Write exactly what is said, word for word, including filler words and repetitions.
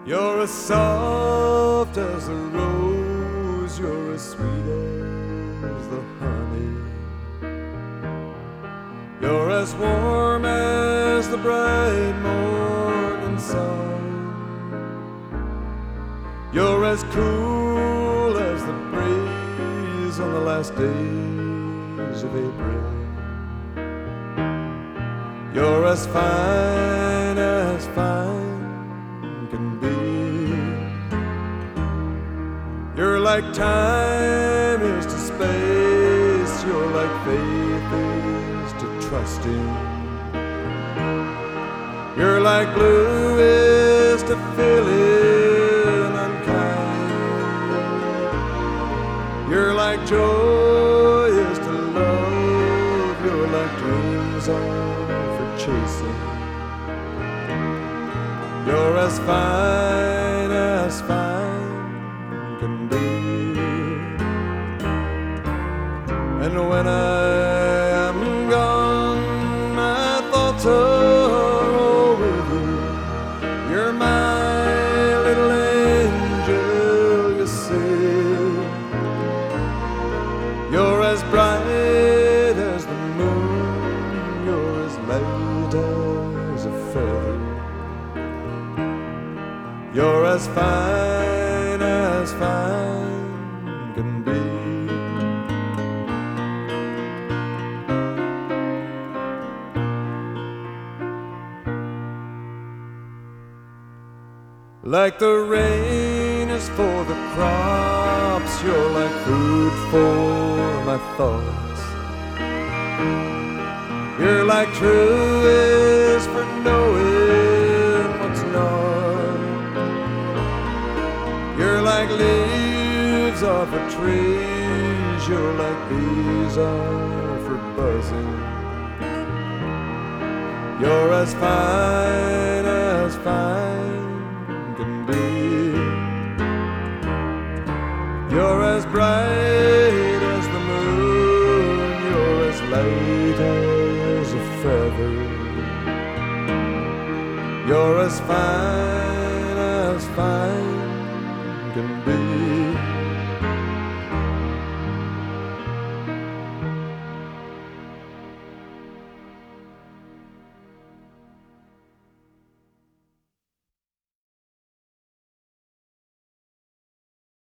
You're as soft as the rose, you're as sweet as the honey. You're as warm as the bright morning sun. You're as cool as the breeze on the last days of April. You're as fine as fine can be. You're like time is to space, you're like faith is to trusting. You're like blue is to feeling unkind. You're like joy is to love, you're like dreams are for chasing. You're as fine as fine can be. And when I am gone, my thoughts are all with you. You're my little angel, you see. You're as bright as the moon, you're as light as a feather. You're as fine as fine can be. Like the rain is for the crops, you're like food for my thoughts. You're like true is for knowing what's not. You're like leaves off a tree, you're like bees are for buzzing. You're as fine as fine can be. You're as bright as the moon, you're as light as a feather. You're as fine as fine can be.